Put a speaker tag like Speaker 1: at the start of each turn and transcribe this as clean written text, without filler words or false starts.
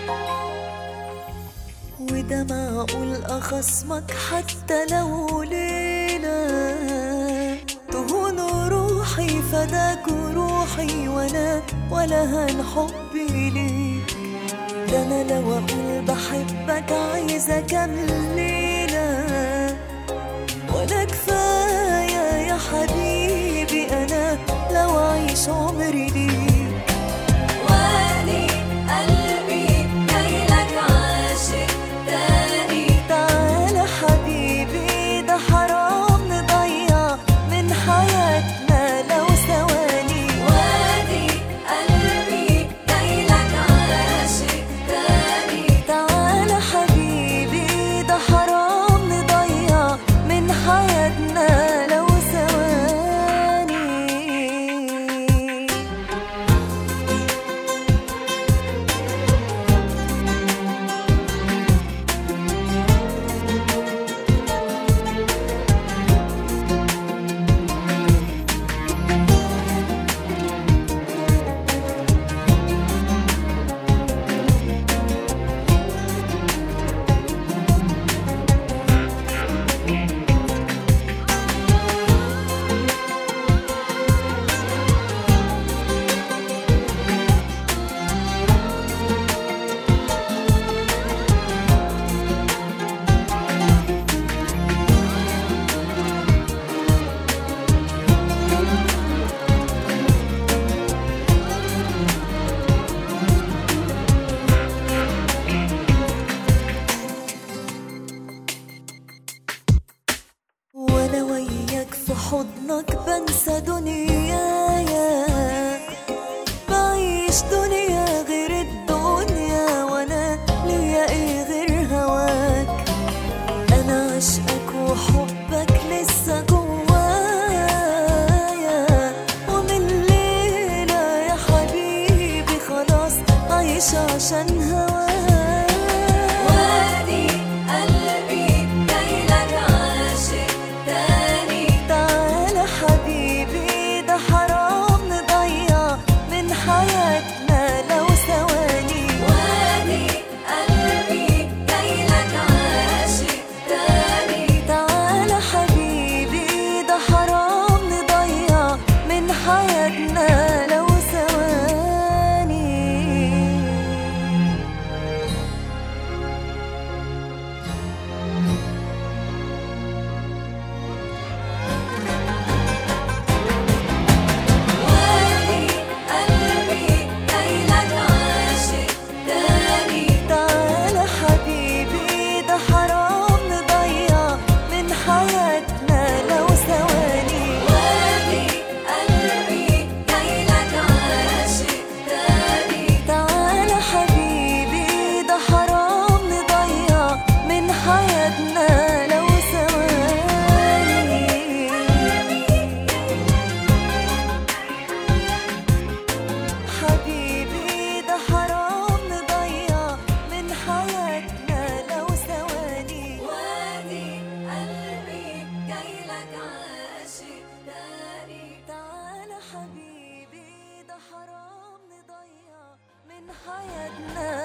Speaker 1: وده معقول أخصمك حتى لو ليلة تهون روحي فداك روحي وانا ولا هان حبي ليك. ده انا لو اقول بحبك عايزة كام ليلة ولا كفاية يا حبيبي انا لو اعيش عمري ليك. وانا وياك في حضنك بنسى دنيايا، بعيش دنيا غير الدنيا وانا ليا ايه غير هواك. انا عشقك وحبك لسه جوايا، ومن ليلة يا حبيبي خلاص عايش عشان هواك. حبيبي ده حرام نضيع من حياتنا.